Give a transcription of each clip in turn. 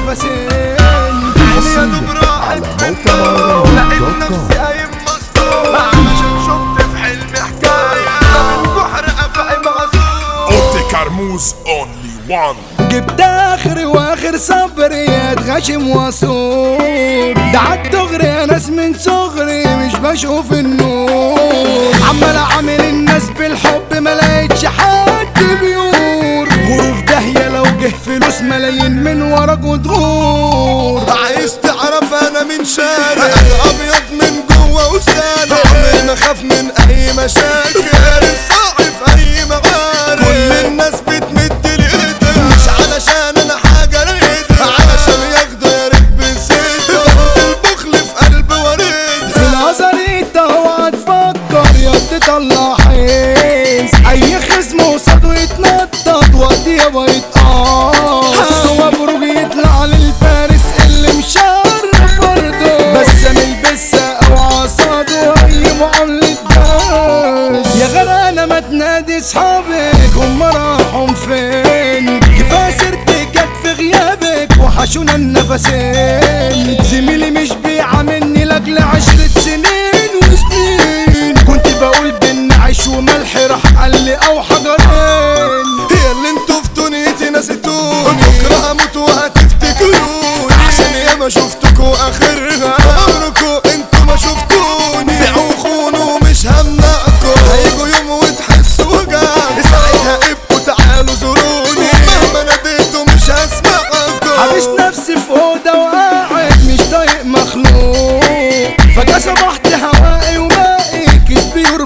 نفسين. حسين على موقع لقيت نفسي قايم مسطول علشان شفت في حلمي حكاية من بحر قفعي معزول. اوتي كرموز اونلي وان. جبت اخري واخر صبري اتغشم واصور، ده عالدغري ناس من صغري مش بشوف النور، عمال اعامل الناس بالحب ما لقيتش حد بيور، غروف داهية لو جه فلوس ملايين من ورا جدور. عايز تعرف انا من شارع ابيض من جوه وسالع، عمري ما خاف من اي مشاكل، فارس صاحي في اي مغارب، كل الناس بتمد لي ايدها مش علشان انا حاجه ريدها، علشان ياخدوا يا ريت بسيدها، البخل في قلب وريدها. في الازهر انت اوعى تفكر يا تطلع حس، اي خصم قصاده يتنطط وقت يابا يتقاص، هو بروج يطلع للفارس اللي مشرف برضه، بس البسه او عصاده اي معامله داس. يا غرقانه ما تنادي صحابك هم راحوا فين، كفايه سيرتك جت في غيابك وحشونا النفسين، زميلي مش بيعاملني لاجل 10 سنين وسنين، كنت بقول بين عيش وملح راح قال لي او حجرين. هي اللي انتوا في دنيتي نسيتوني، بكره هموت وهتفتكروني، عشان ياما شفتكوا اخرها، عمركوا انتوا ما شفتوني، بيعوا خونوا مش همنعكوا، هيجوا يوم وتحسوا وجعني، ساعتها ابقوا تعالوا زوروني، مهما ناديتوا مش هسمعكوا. حابس نفسي في اوضه وقاعد مش طايق مخلوق، فجاه صبحت هوائي ومائي كسبيور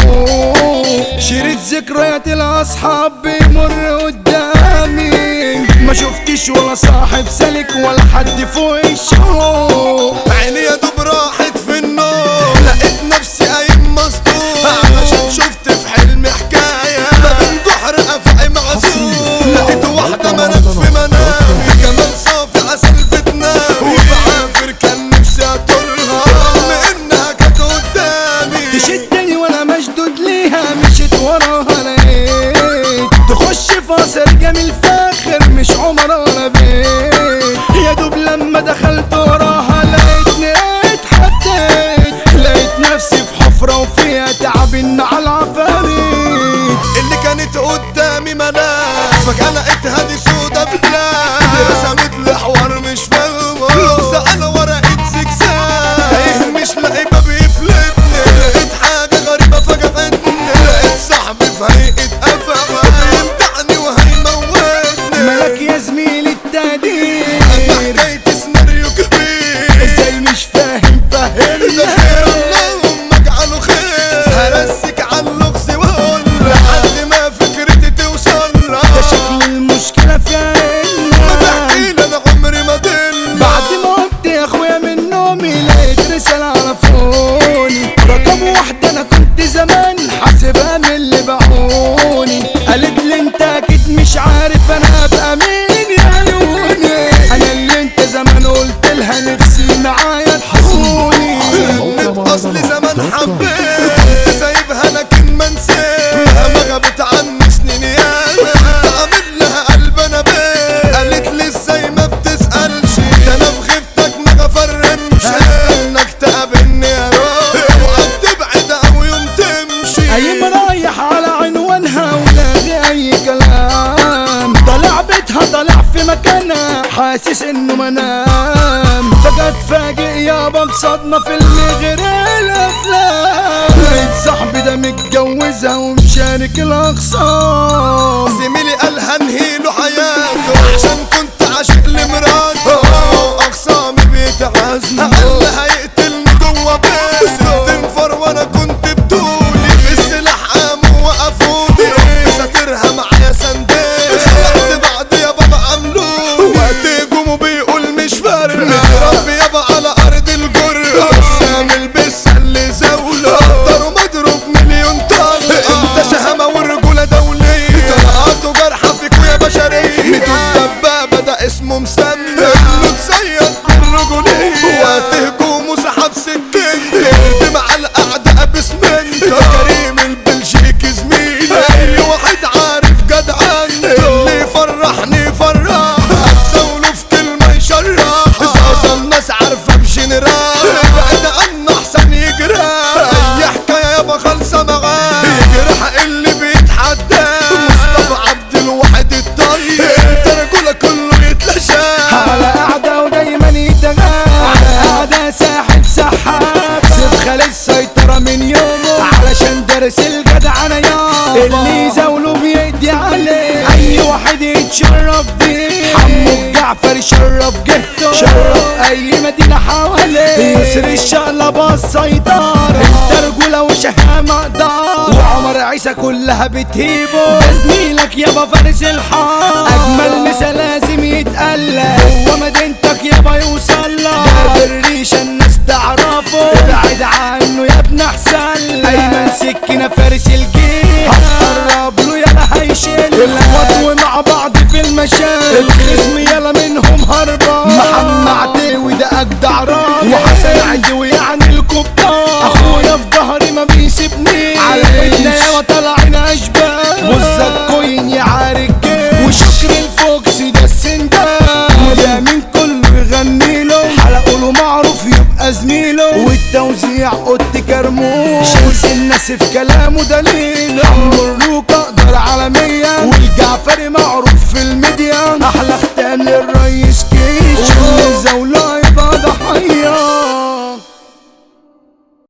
محروق، شريط ذكريات الاصحاب بيمر قدامي، ما شفتش ولا صاحب سالك ولا حد فوق الشوق، عيني يا دوب راحت في النوم، لقيت نفسي قايم مسطول، علشان شفت في حلمي حكاية ما بين بحر قفعي معزول، لقيت واحدة منام في منامي، جمال صافي عسل بتنامي، وبعافر كان نفسي اطولها رغم انها كانت قدامي، تشدني وانا مشدود ليها مشيت وراها لقيت، تخش في قصر جميل فاخر مش عمر ولا بيت، يا دوب لما دخلت وراها لقيتني اتحديت، لقيت نفسي في حفرة وفيها تعبين على العفاريت، اللي كانت قدامي ملاك فجأة لقيتها دي سودا بلاك، رسمت لي حوار مش فاهمة، لغزة على ورقة زجزاج، تايه مش لاقي باب يفلتني، لقيت حاجة غريبة فجأتني، لقيت صاحبي في هيئة قفا هيمتعني وهيموتني، ملك يا زميلي التقدير، حكاية سيناريو كبير، ازاي مش فاهم ده فهمنا، خير اللهم اجعله خير، هرسك على اللغز واقول لحد ما فكرتي توصل ده شكل المشكلة في ما عنا، تحكي لي انا عمري ما دل بعد ما قمت يا اخويا من نومي لقيت رسالة على فوني، رقم واحدة انا كنت زمان حاسبها من اللي باعوني، قالت لي انت اكيد مش عارف انا ابقى مين يا عيوني، انا اللي انت زمان قلت لها نفسي معايا تحصوني، اصل زمان حبيت كنت سايبها لكن ما نسيتها، ما غابت عني سنين ياما، كنت عامل لها قلب انا بيه، قالت لي ازاي ما بتسألش، ده انا في غيبتك ما غفرمش، استناك تقابلني يا روح اوعى تبعد او يوم تمشي، اي رايح على عنوانها ولاقي اي كلام، طلع بيتها طلع في مكانها حاسس انه منام، فجأة اتفاجئ يابا بصدمة فيلم غير الافلام، لقيت صاحبي ده متجوزها ومشارك الاخصام، زميلي قال هنهيله حياته عشان كنت عاشق لمراته، اخصامي بيتعزموا قال هيقتلني جوه بيته، تنفر وانا كنت بطولي بالسلاح قاموا وقفوني، ساترها معايا سندين، خلقت بعد يا بابا عملوني، وقت هجومه بيقول مش فارق، متربي يابا على ارض الجرة، بسام البسه اللي زاوله قدر مضروب مليون طلقه، انت شهامه والرجوله دوليه، طلقاته جارحه فيكوا يا بشريه، ميتوا الدبابه ده اسمه مسمى، انه تصيد بالرجوليه، وقت هجومه سحب سكين ساحب سحاب سيف خالد السيطرة من يومه علشان درس الجدع انا يابا اللي زاوله بيدي عليه اي واحد يتشرف بيه حمو الجعفر شرف جهته شرف اي مدينة حواليه يسر الشقلبة السيطرة انت رجولة وشهامة دار وعمر عيسى كلها بتهيبه ده زميلك يابا فارس الحار اجمل مثال لازم يتقلد هو مدينتك يابا يوصل لك ده بالريشة الناس تعرفه ابعد عنه يا ابن احسن ايمن سكينة فارس الجيش هتقرب له يلا هيشيل الاخوات ومع بعض في المشاكل الخصم يلا منهم هربان محمد عتاوي ده اجدع راجل وحسن عدوي يعني الكبار اخويا في ظهري ما بيسيبنيش على بيتنا يا طالعين اشبال وزك كوين يا عارك وشكر الفوكس ده السندان وده من كله يغني له حلقه له معروف يبقى زميله والتوزيع قط كرموش شمس الناس في كلامه دليل عمرو الروكة قدر عالمية والجعفري معروف